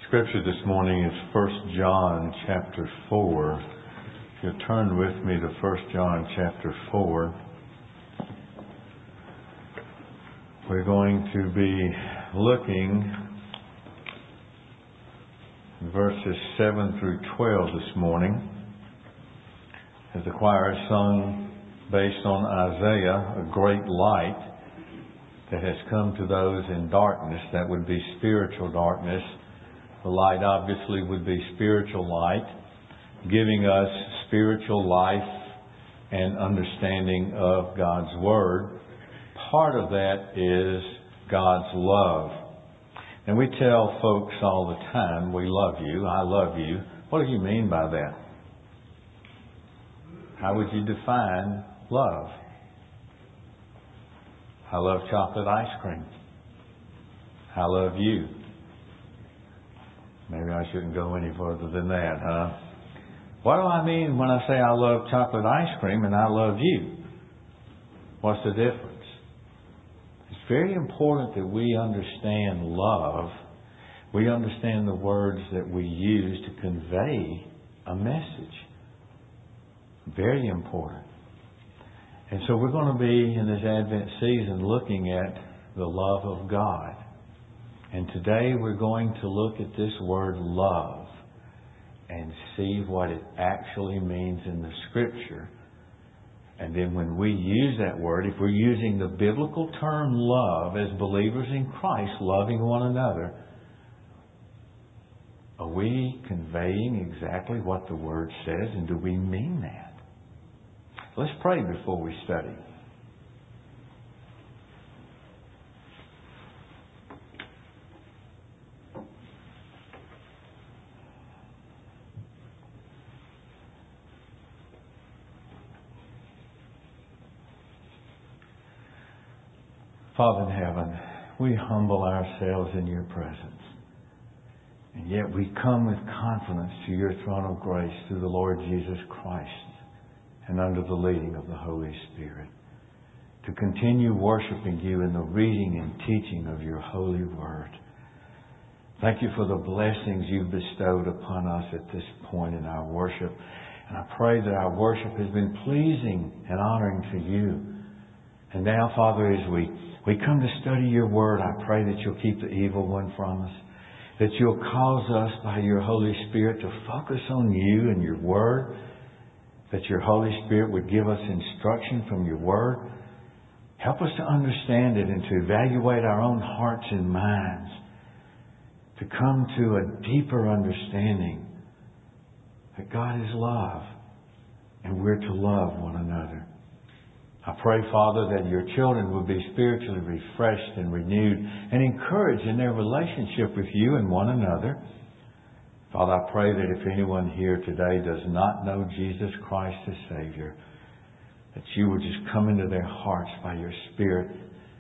Scripture this morning is 1 John chapter 4. If you'll turn with me to 1 John chapter 4. We're going to be looking at verses 7 through 12 this morning. As the choir has sung based on Isaiah, a great light that has come to those in darkness, that would be spiritual darkness. The light obviously would be spiritual light, giving us spiritual life and understanding of God's Word. Part of that is God's love. And we tell folks all the time, we love you, I love you. What do you mean by that? How would you define love? I love chocolate ice cream. I love you. Maybe I shouldn't go any further than that, huh? What do I mean when I say I love chocolate ice cream and I love you? What's the difference? It's very important that we understand love. We understand the words that we use to convey a message. Very important. And so we're going to be in this Advent season looking at the love of God. And today we're going to look at this word love and see what it actually means in the Scripture. And then when we use that word, if we're using the biblical term love as believers in Christ, loving one another, are we conveying exactly what the word says, and do we mean that? Let's pray before we study. Father in heaven, we humble ourselves in your presence. And yet we come with confidence to your throne of grace through the Lord Jesus Christ and under the leading of the Holy Spirit, to continue worshiping you in the reading and teaching of your holy word. Thank you for the blessings you've bestowed upon us at this point in our worship. And I pray that our worship has been pleasing and honoring to you. And now, Father, as we come to study your word, I pray that you'll keep the evil one from us, that you'll cause us by your Holy Spirit to focus on you and your word, that your Holy Spirit would give us instruction from your word. Help us to understand it and to evaluate our own hearts and minds, to come to a deeper understanding that God is love and we're to love one another. I pray, Father, that your children will be spiritually refreshed and renewed and encouraged in their relationship with you and one another. Father, I pray that if anyone here today does not know Jesus Christ as Savior, that you would just come into their hearts by your Spirit.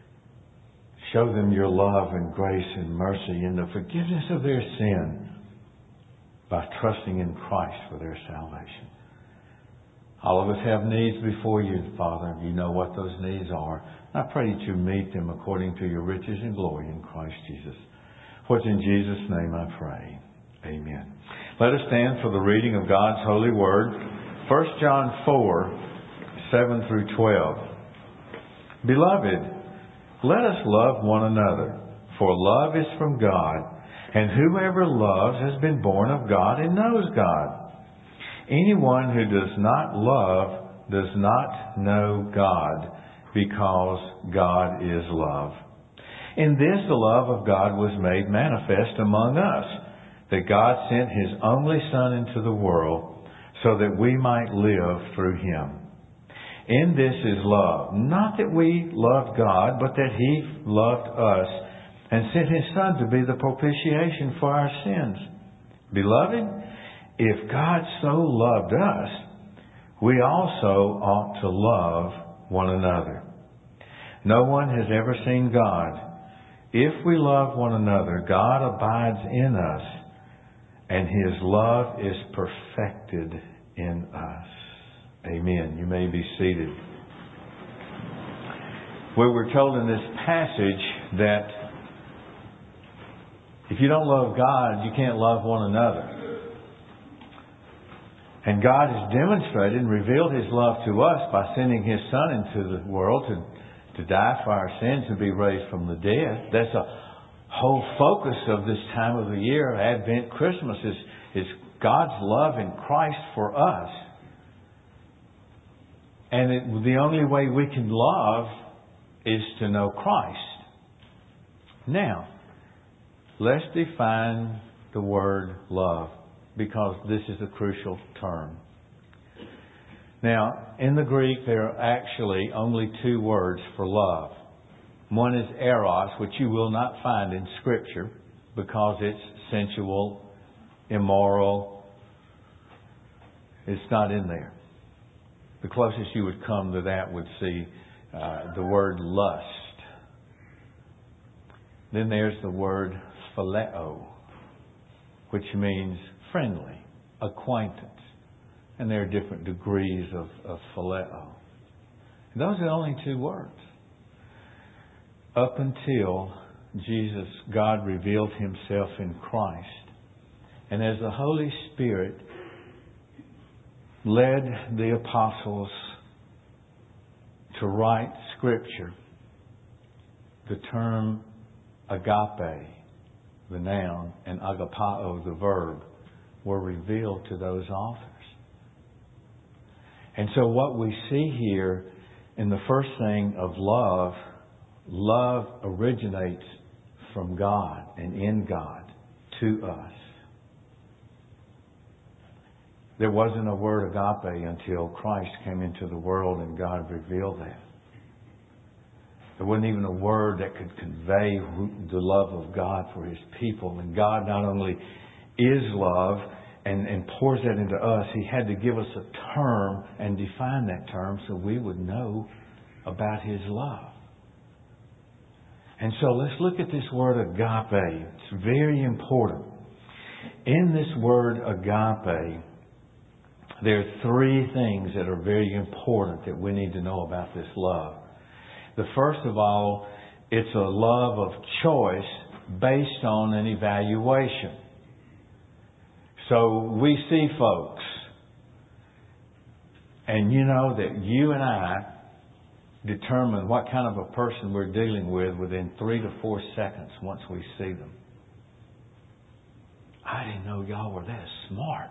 Show them your love and grace and mercy and the forgiveness of their sin by trusting in Christ for their salvation. All of us have needs before you, Father. You know what those needs are. I pray that you meet them according to your riches and glory in Christ Jesus. For it's in Jesus' name I pray. Amen. Let us stand for the reading of God's holy word. 1 John 4, 7 through 12. Beloved, let us love one another, for love is from God, and whoever loves has been born of God and knows God. Anyone who does not love does not know God, because God is love. In this the love of God was made manifest among us, that God sent His only Son into the world so that we might live through Him. In this is love, not that we loved God, but that He loved us and sent His Son to be the propitiation for our sins. Beloved, if God so loved us, we also ought to love one another. No one has ever seen God. If we love one another, God abides in us, and His love is perfected in us. Amen. You may be seated. Well, we're told in this passage that If you don't love God, you can't love one another. And God has demonstrated and revealed His love to us by sending His Son into the world to die for our sins and be raised from the dead. That's a whole focus of this time of the year. Advent, Christmas is God's love in Christ for us. And the only way we can love is to know Christ. Now, let's define the word love, because this is a crucial term. Now, in the Greek, there are actually only two words for love. One is eros, which you will not find in Scripture because it's sensual, immoral. It's not in there. The closest you would come to that would see the word lust. Then there's the word phileo, which means friendly, acquaintance. And there are different degrees of phileo. And those are the only two words. Up until God revealed Himself in Christ. And as the Holy Spirit led the apostles to write Scripture, the term agape, the noun, and agapao, the verb, were revealed to those authors. And so what we see here in the first thing of love originates from God and in God to us. There wasn't a word agape until Christ came into the world and God revealed that. There wasn't even a word that could convey the love of God for His people. And God not only is love and pours that into us, He had to give us a term and define that term so we would know about His love. And so let's look at this word agape. It's very important. In this word agape, there are three things that are very important that we need to know about this love. The first of all, it's a love of choice based on an evaluation. So we see folks, and you know that you and I determine what kind of a person we're dealing with within 3 to 4 seconds once we see them. I didn't know y'all were that smart.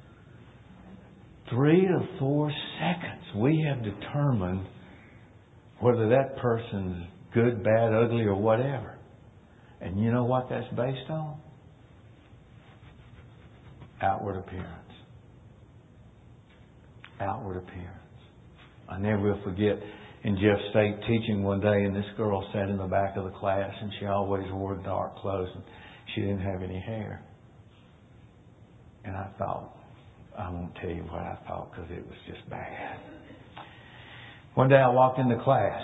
3 to 4 seconds, we have determined whether that person's good, bad, ugly, or whatever. And you know what that's based on? Outward appearance. Outward appearance. I never will forget in Jeff State teaching one day, and this girl sat in the back of the class, and she always wore dark clothes, and she didn't have any hair. And I thought, I won't tell you what I thought because it was just bad. One day I walked into class.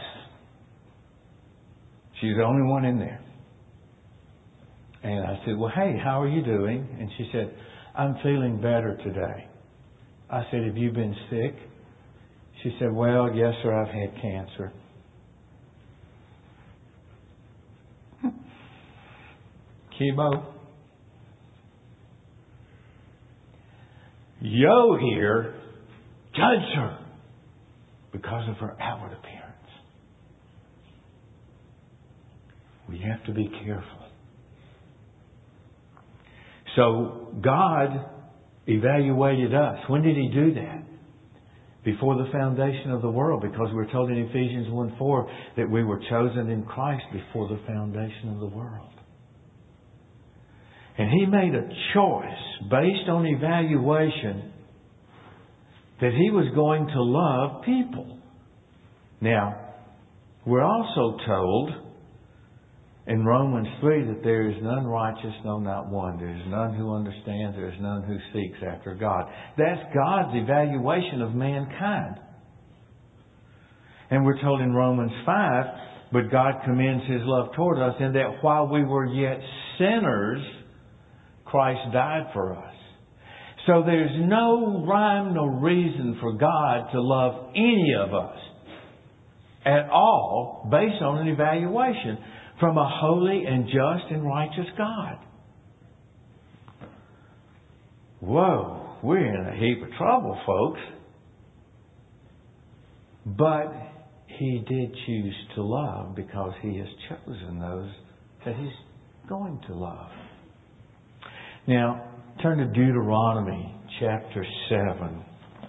She was the only one in there. And I said, well, hey, how are you doing? And she said, I'm feeling better today. I said, have you been sick? She said, well, yes, sir, I've had cancer. Chemo. Yo here, judge her because of her outward appearance. We have to be careful. So God evaluated us. When did He do that? Before the foundation of the world, because we're told in Ephesians 1:4 that we were chosen in Christ before the foundation of the world. And He made a choice based on evaluation that He was going to love people. Now, we're also told in Romans 3 that there is none righteous, no, not one. There is none who understands. There is none who seeks after God. That's God's evaluation of mankind. And we're told in Romans 5, but God commends His love toward us in that while we were yet sinners, Christ died for us. So there's no rhyme, no reason for God to love any of us at all based on an evaluation from a holy and just and righteous God. whoa, we're in a heap of trouble, folks. But He did choose to love because He has chosen those that He's going to love. Now, turn to Deuteronomy chapter 7.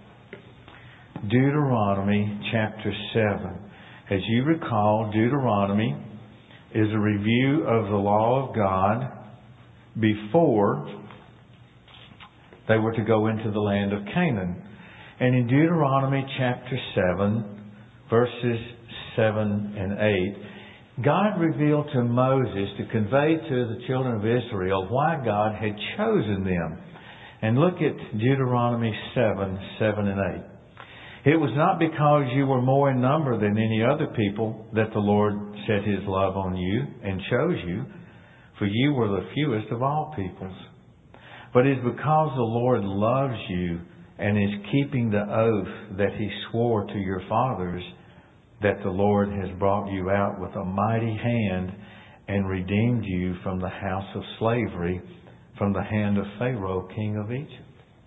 Deuteronomy chapter 7. As you recall, Deuteronomy is a review of the law of God before they were to go into the land of Canaan. And in Deuteronomy chapter 7, verses 7 and 8, God revealed to Moses to convey to the children of Israel why God had chosen them. And look at Deuteronomy 7, 7 and 8. It was not because you were more in number than any other people that the Lord set His love on you and chose you, for you were the fewest of all peoples. But it is because the Lord loves you and is keeping the oath that He swore to your fathers that the Lord has brought you out with a mighty hand and redeemed you from the house of slavery, from the hand of Pharaoh, king of Egypt.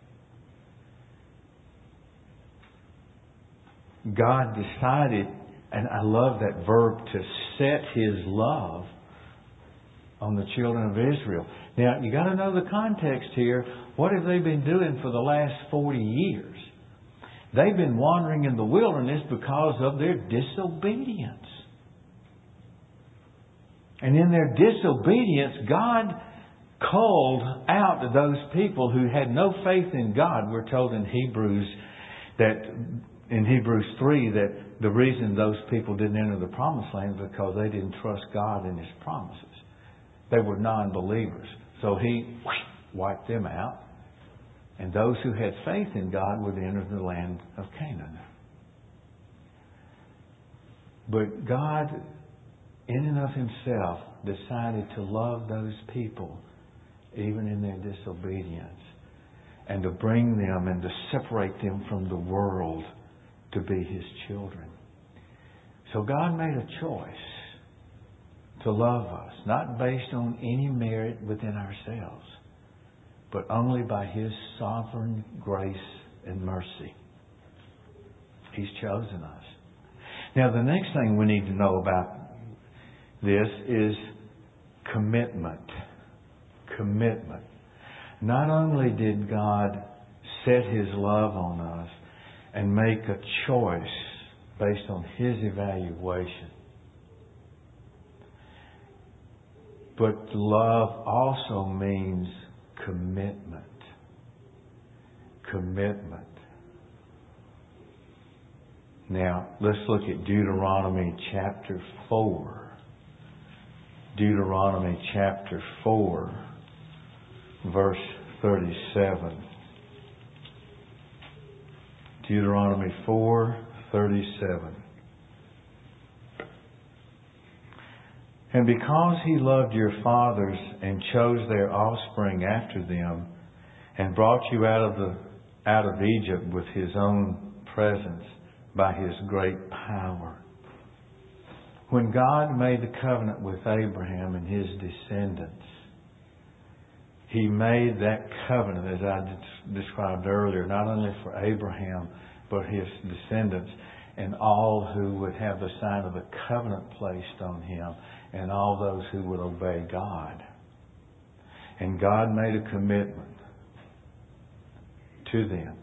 God decided, and I love that verb, to set His love on the children of Israel. Now, you got to know the context here. What have they been doing for the last 40 years? They've been wandering in the wilderness because of their disobedience. And in their disobedience, God called out those people who had no faith in God. We're told in Hebrews 3 that the reason those people didn't enter the promised land is because they didn't trust God and His promises. They were non-believers. So He wiped them out. And those who had faith in God would enter the land of Canaan. But God, in and of Himself, decided to love those people even in their disobedience, and to bring them and to separate them from the world to be His children. So God made a choice to love us, not based on any merit within ourselves, but only by His sovereign grace and mercy. He's chosen us. Now, the next thing we need to know about this is commitment. Commitment. Not only did God set His love on us and make a choice based on His evaluation, but love also means commitment. Commitment. Now, let's look at Deuteronomy chapter 4. Deuteronomy chapter 4, verse 37. Deuteronomy 4:37. And because He loved your fathers and chose their offspring after them, and brought you out of Egypt with His own presence by His great power. When God made the covenant with Abraham and his descendants, He made that covenant, as I described earlier, not only for Abraham, but his descendants and all who would have the sign of the covenant placed on him, and all those who would obey God. And God made a commitment to them.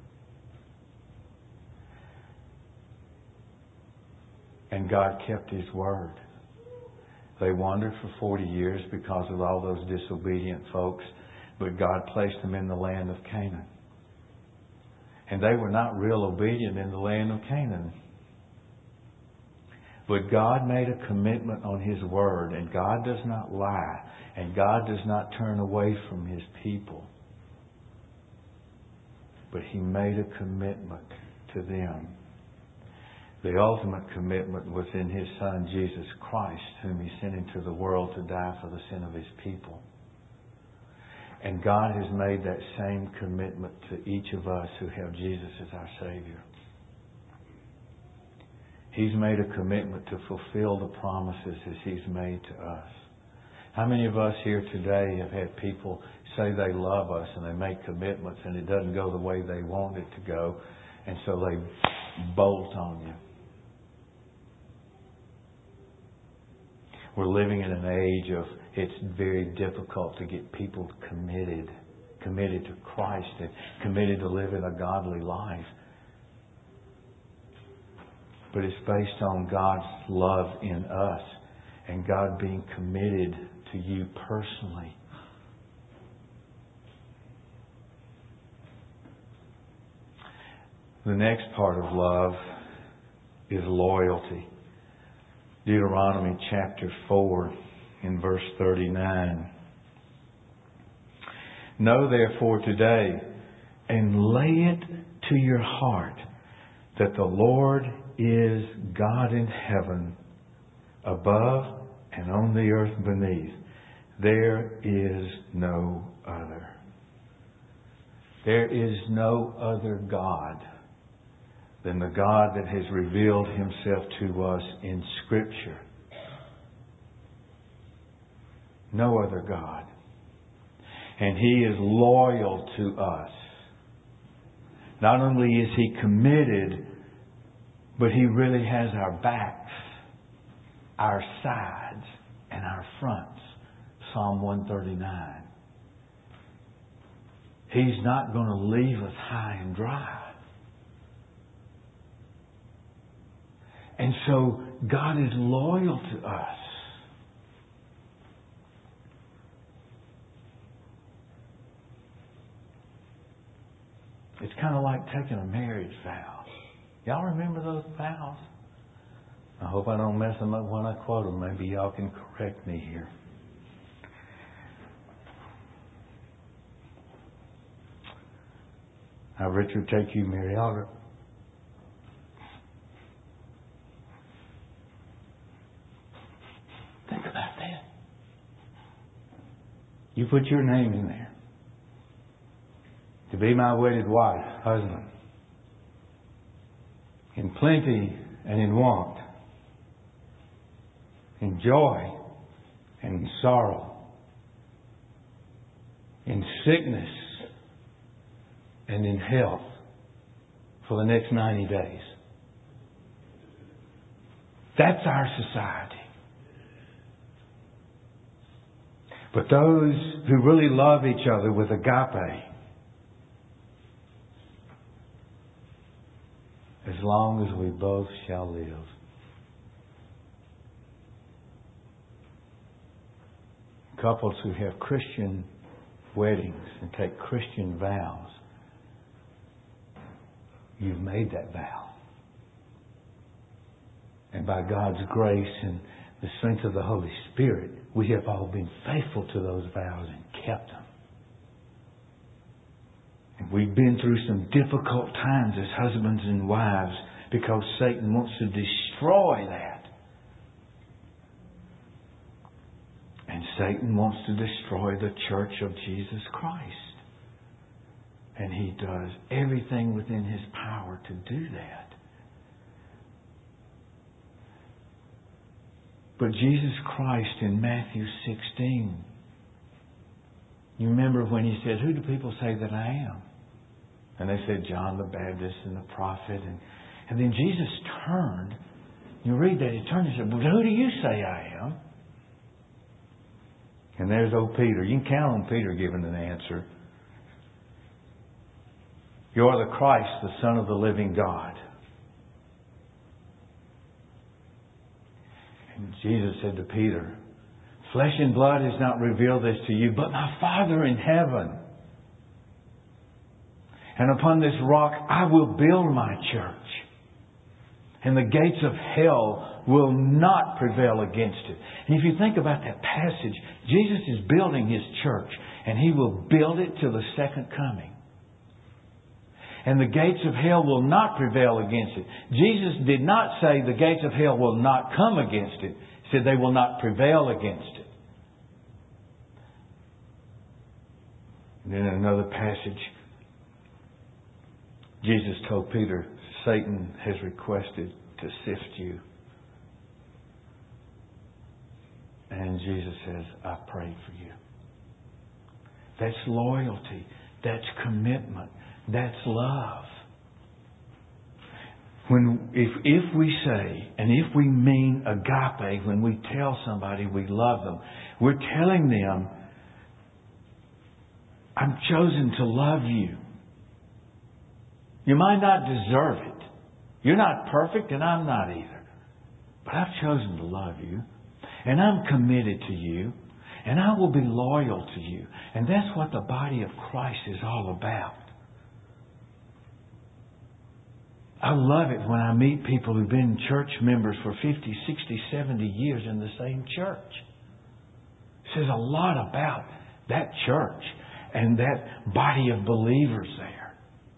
And God kept His word. They wandered for 40 years because of all those disobedient folks, but God placed them in the land of Canaan. And they were not real obedient in the land of Canaan. But God made a commitment on His word, and God does not lie, and God does not turn away from His people. But He made a commitment to them. The ultimate commitment was in His Son, Jesus Christ, whom He sent into the world to die for the sin of His people. And God has made that same commitment to each of us who have Jesus as our Savior. He's made a commitment to fulfill the promises as He's made to us. How many of us here today have had people say they love us and they make commitments and it doesn't go the way they want it to go, and so they bolt on you? We're living in an age of it's very difficult to get people committed to Christ and committed to living a godly life. But it's based on God's love in us and God being committed to you personally. The next part of love is loyalty. Deuteronomy chapter 4 in verse 39. Know therefore today and lay it to your heart that the Lord is God in heaven, above and on the earth beneath. There is no other. There is no other God than the God that has revealed Himself to us in Scripture. No other God. And He is loyal to us. Not only is He committed, but He really has our backs, our sides, and our fronts. Psalm 139. He's not going to leave us high and dry. And so God is loyal to us. It's kind of like taking a marriage vow. Y'all remember those vows? I hope I don't mess them up when I quote them. Maybe y'all can correct me here. I, Richard, take you, Mary Albert. Think about that. You put your name in there. To be my wedded wife, husband. In plenty and in want. In joy and in sorrow. In sickness and in health. For the next 90 days. That's our society. But those who really love each other with agape, as long as we both shall live. Couples who have Christian weddings and take Christian vows, you've made that vow. And by God's grace and the strength of the Holy Spirit, we have all been faithful to those vows and kept them. And we've been through some difficult times as husbands and wives because Satan wants to destroy that. And Satan wants to destroy the church of Jesus Christ. And he does everything within his power to do that. But Jesus Christ in Matthew 16, you remember when He said, "Who do people say that I am?" And they said, "John the Baptist and the prophet." And then Jesus turned. You read that. He turned and said, "Well, who do you say I am?" And there's old Peter. You can count on Peter giving an answer. "You are the Christ, the Son of the living God." And Jesus said to Peter, "Flesh and blood has not revealed this to you, but my Father in heaven. And upon this rock I will build my church. And the gates of hell will not prevail against it." And if you think about that passage, Jesus is building His church. And He will build it till the second coming. And the gates of hell will not prevail against it. Jesus did not say the gates of hell will not come against it. He said they will not prevail against it. And then in another passage, Jesus told Peter, "Satan has requested to sift you And Jesus says, I prayed for you. That's loyalty. That's commitment. That's love. If we say, and if we mean agape, when we tell somebody we love them, we're telling them, I'm chosen to love you. You might not deserve it. You're not perfect, and I'm not either. But I've chosen to love you. And I'm committed to you. And I will be loyal to you. And that's what the body of Christ is all about. I love it when I meet people who've been church members for 50, 60, 70 years in the same church. It says a lot about that church and that body of believers there.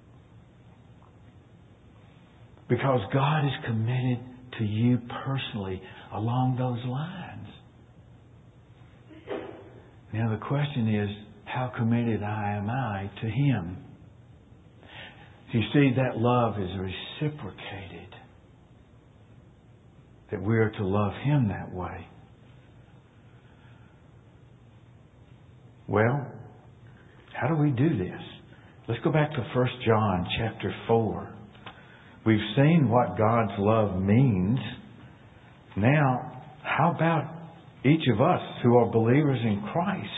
Because God is committed to you personally along those lines. Now the question is, how committed am I to Him? You see, that love is reciprocated. That we are to love Him that way. Well, how do we do this? Let's go back to 1 John chapter 4. We've seen what God's love means. Now, how about each of us who are believers in Christ?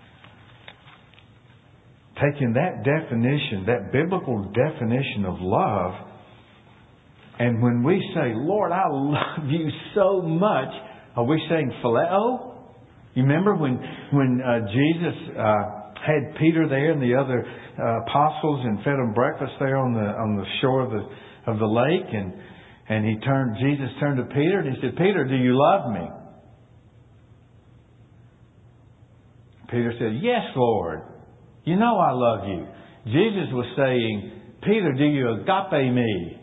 Taking that definition, that biblical definition of love, and when we say, Lord, I love you so much, are we saying phileo? You remember when Jesus had Peter there and the other apostles and fed them breakfast there on the shore of the lake, and Jesus turned to Peter and He said, Peter, do you love me? Peter said, yes, Lord. You know I love you. Jesus was saying, Peter, do you agape me?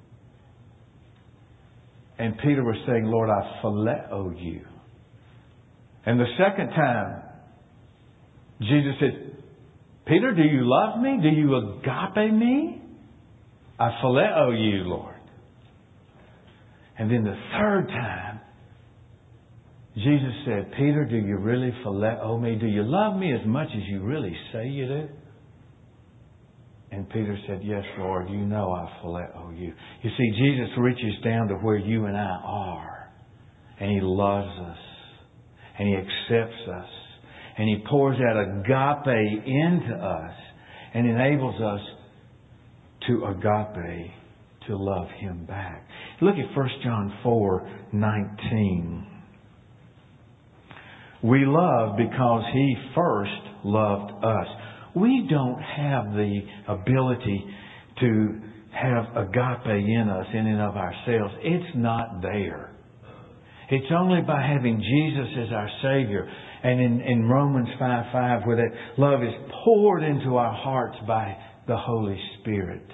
And Peter was saying, Lord, I phileo you. And the second time, Jesus said, Peter, do you love me? Do you agape me? I phileo you, Lord. And then the third time, Jesus said, Peter, do you really phileo me? Do you love me as much as you really say you do? And Peter said, yes, Lord, you know I phileo you. You see, Jesus reaches down to where you and I are. And He loves us. And He accepts us. And He pours out agape into us. And enables us to agape, to love Him back. Look at 1 John 4:19. We love because He first loved us. We don't have the ability to have agape in us, in and of ourselves. It's not there. It's only by having Jesus as our Savior. And in Romans 5:5, where that love is poured into our hearts by the Holy Spirit.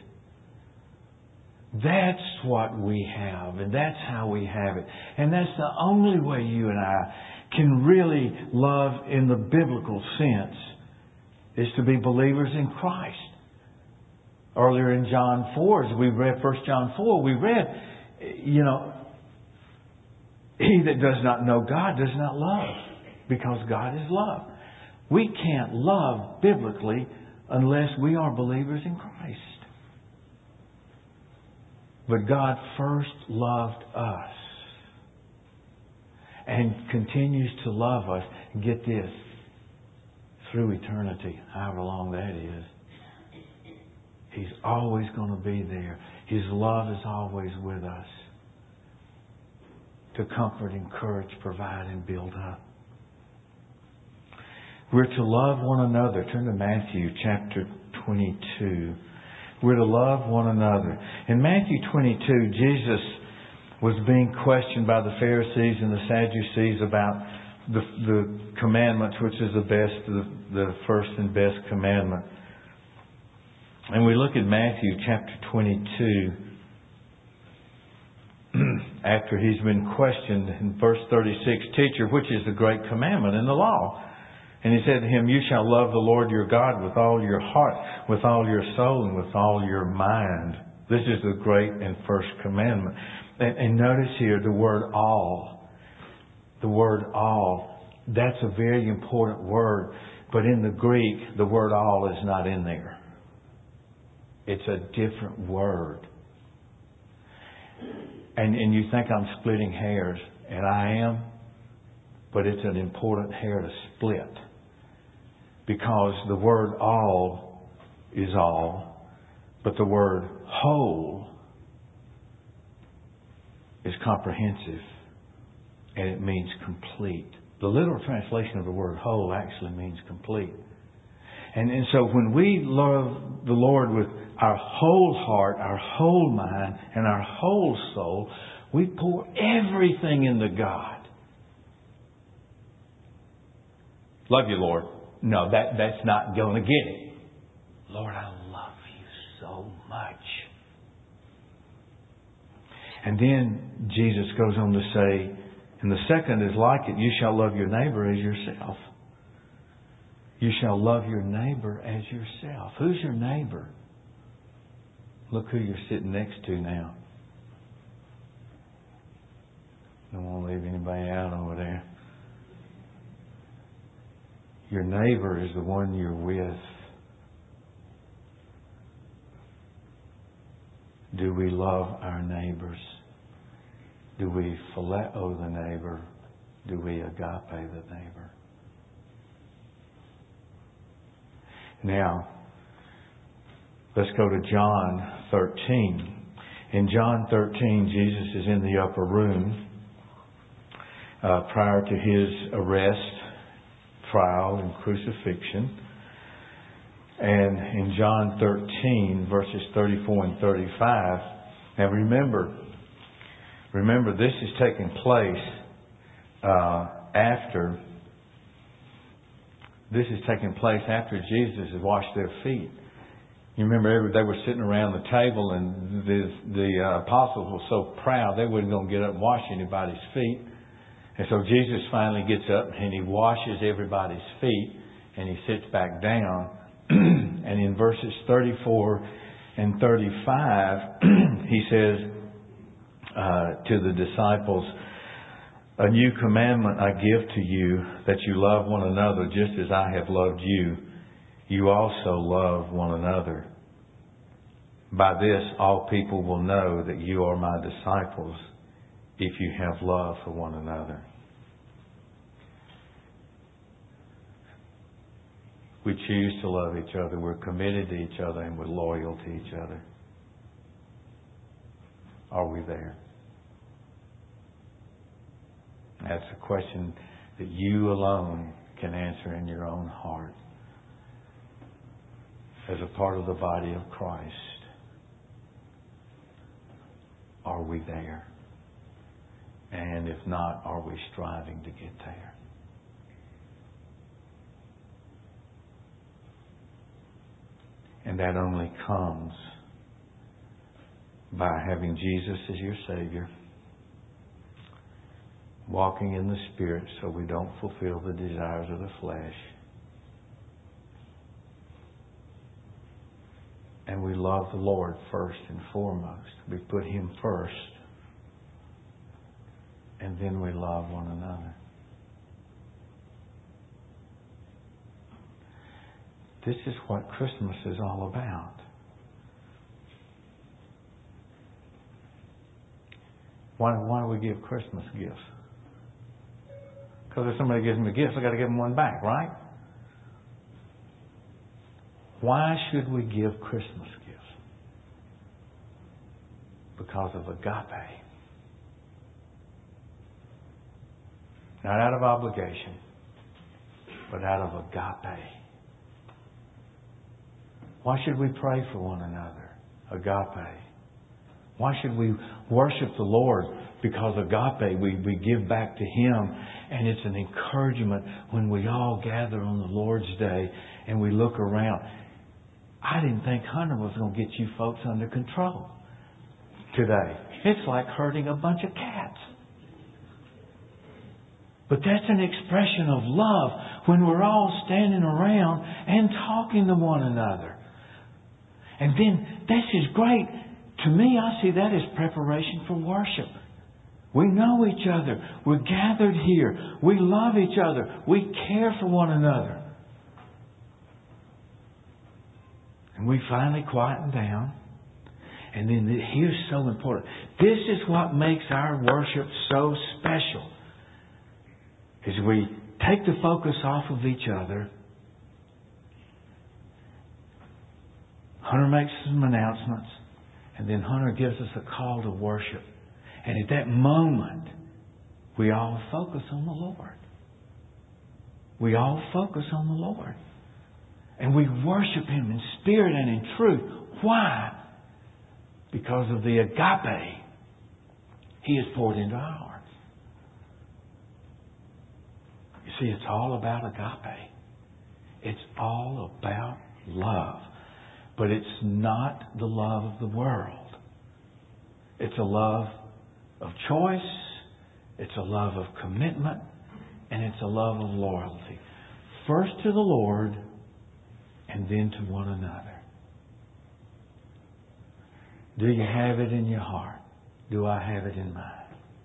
That's what we have. And that's how we have it. And that's the only way you and I can really love in the biblical sense, is to be believers in Christ. Earlier in John 4, as we read 1 John 4, we read, he that does not know God does not love, because God is love. We can't love biblically unless we are believers in Christ. But God first loved us and continues to love us. Get this, through eternity, however long that is. He's always going to be there. His love is always with us to comfort, encourage, provide, and build up. We're to love one another. Turn to Matthew chapter 22. We're to love one another. In Matthew 22, Jesus was being questioned by the Pharisees and the Sadducees about the commandments, which is the first and best commandment. And we look at Matthew chapter 22. After He's been questioned in verse 36, Teacher, which is the great commandment in the law? And He said to him, You shall love the Lord your God with all your heart, with all your soul, and with all your mind. This is the great and first commandment. And notice here the word all. The word all. That's a very important word. But in the Greek, the word all is not in there. It's a different word. And you think I'm splitting hairs, and I am, but it's an important hair to split. Because the word all is all, but the word whole is comprehensive, and it means complete. The literal translation of the word whole actually means complete. And so when we love the Lord with our whole heart, our whole mind, and our whole soul, we pour everything into God. Love you, Lord. No, that's not going to get it. Lord, I love you so much. And then Jesus goes on to say, and the second is like it, you shall love your neighbor as yourself. You shall love your neighbor as yourself. Who's your neighbor? Look who you're sitting next to now. Don't want to leave anybody out over there. Your neighbor is the one you're with. Do we love our neighbors? Do we phileo the neighbor? Do we agape the neighbor? Now, let's go to John 13. In John 13, Jesus is in the upper room prior to His arrest, trial, and crucifixion. And in John 13, verses 34 and 35, now remember, this is taking place after Jesus has washed their feet. You remember they were sitting around the table, and the apostles were so proud they wasn't going to get up and wash anybody's feet. And so Jesus finally gets up and He washes everybody's feet, and He sits back down. And in verses 34 and 35, He says to the disciples, a new commandment I give to you, that you love one another just as I have loved you. You also love one another. By this, all people will know that you are my disciples, if you have love for one another. We choose to love each other. We're committed to each other, and we're loyal to each other. Are we there? That's a question that you alone can answer in your own heart as a part of the body of Christ. Are we there? And if not, are we striving to get there? And that only comes by having Jesus as your Savior, walking in the Spirit so we don't fulfill the desires of the flesh, and we love the Lord first and foremost. We put Him first, and then we love one another. This is what Christmas is all about. Why do we give Christmas gifts? Because if somebody gives me a gift, I've got to give them one back, right? Why should we give Christmas gifts? Because of agape. Not out of obligation, but out of agape. Why should we pray for one another? Agape. Why should we worship the Lord? Because agape, we give back to Him. And it's an encouragement when we all gather on the Lord's Day and we look around. I didn't think Hunter was going to get you folks under control today. It's like herding a bunch of cats. But that's an expression of love when we're all standing around and talking to one another. And then this is great. To me, I see that as preparation for worship. We know each other. We're gathered here. We love each other. We care for one another. And we finally quieten down. And then here's so important. This is what makes our worship so special. Is we take the focus off of each other. Hunter makes some announcements. And then Hunter gives us a call to worship. And at that moment, we all focus on the Lord. We all focus on the Lord. And we worship Him in spirit and in truth. Why? Because of the agape He has poured into our hearts. You see, it's all about agape. It's all about love. But it's not the love of the world. It's a love of choice. It's a love of commitment. And it's a love of loyalty. First to the Lord and then to one another. Do you have it in your heart? Do I have it in mine?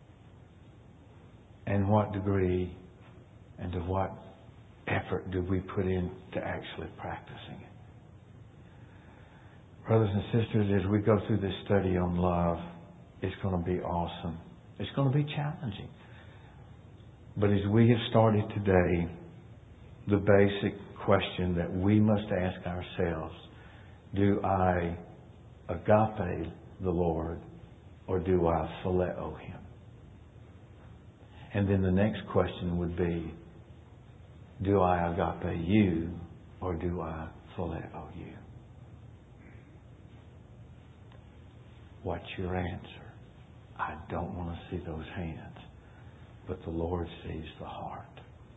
And what degree and to what effort do we put in to actually practicing it? Brothers and sisters, as we go through this study on love, it's going to be awesome. It's going to be challenging. But as we have started today, the basic question that we must ask ourselves, do I agape the Lord or do I phileo Him? And then the next question would be, do I agape you or do I phileo you? What's your answer? I don't want to see those hands, but the Lord sees the heart.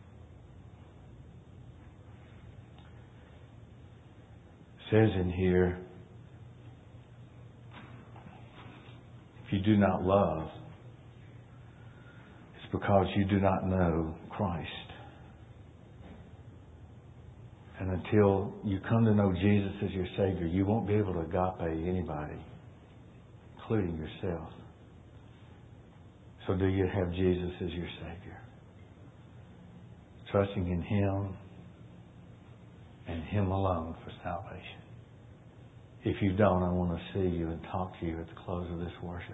It says in here, if you do not love, it's because you do not know Christ. And until you come to know Jesus as your Savior, you won't be able to agape anybody, including yourself. So do you have Jesus as your Savior? Trusting in Him and Him alone for salvation. If you don't, I want to see you and talk to you at the close of this worship.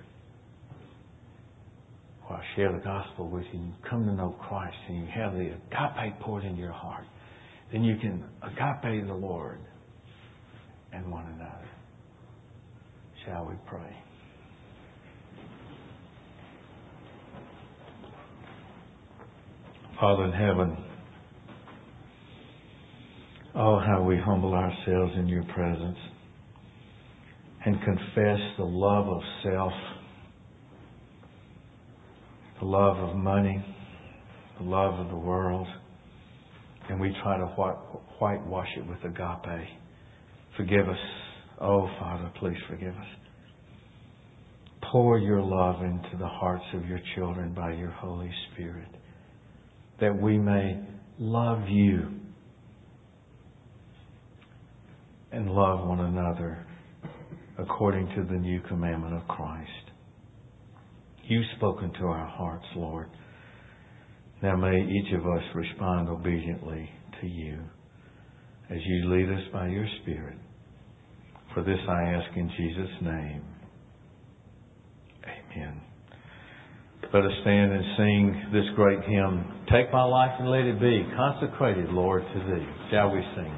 Or I share the gospel with you and come to know Christ and you have the agape poured in your heart. Then you can agape the Lord and one another. Shall we pray? Father in heaven, oh, how we humble ourselves in your presence and confess the love of self, the love of money, the love of the world, and we try to whitewash it with agape. Forgive us. Oh, Father, please forgive us. Pour your love into the hearts of your children by your Holy Spirit, that we may love you and love one another according to the new commandment of Christ. You've spoken to our hearts, Lord. Now may each of us respond obediently to you as you lead us by your Spirit. For this I ask in Jesus' name. Amen. Let us stand and sing this great hymn, Take My Life and Let It Be, consecrated, Lord, to Thee. Shall we sing?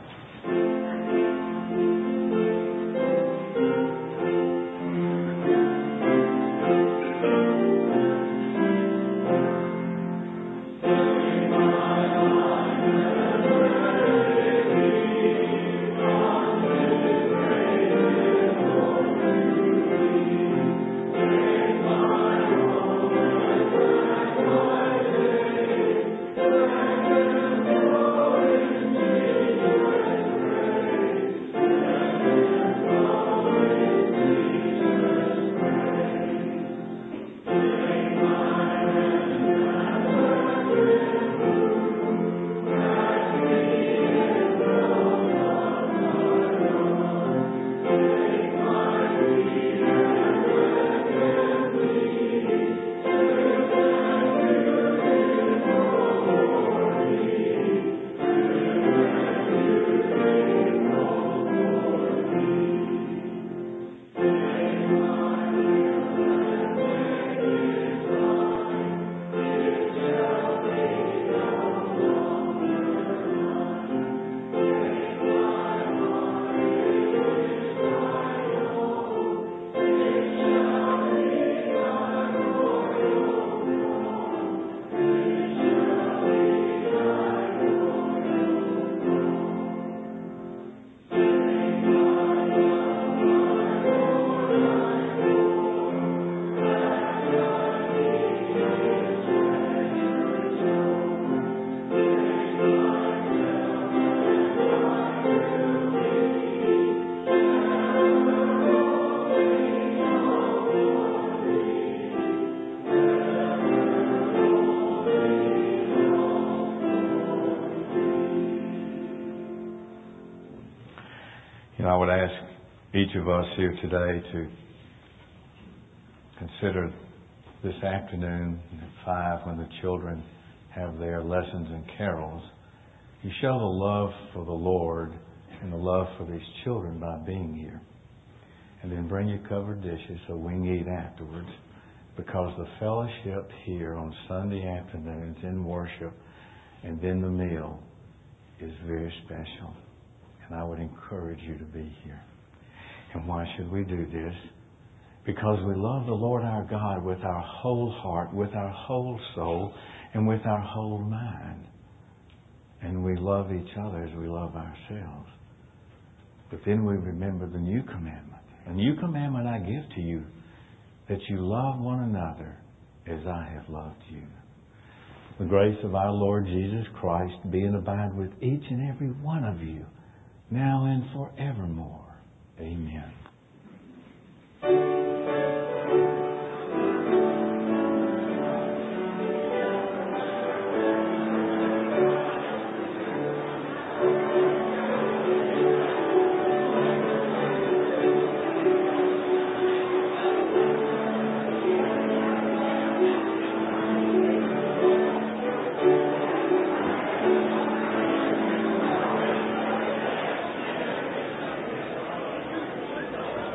I would ask each of us here today to consider this afternoon at 5 when the children have their lessons and carols. You show the love for the Lord and the love for these children by being here. And then bring your covered dishes so we can eat afterwards, because the fellowship here on Sunday afternoons in worship and then the meal is very special. And I would encourage you to be here. And why should we do this? Because we love the Lord our God with our whole heart, with our whole soul, and with our whole mind. And we love each other as we love ourselves. But then we remember the new commandment. A new commandment I give to you, that you love one another as I have loved you. The grace of our Lord Jesus Christ be and abide with each and every one of you, now and forevermore. Amen.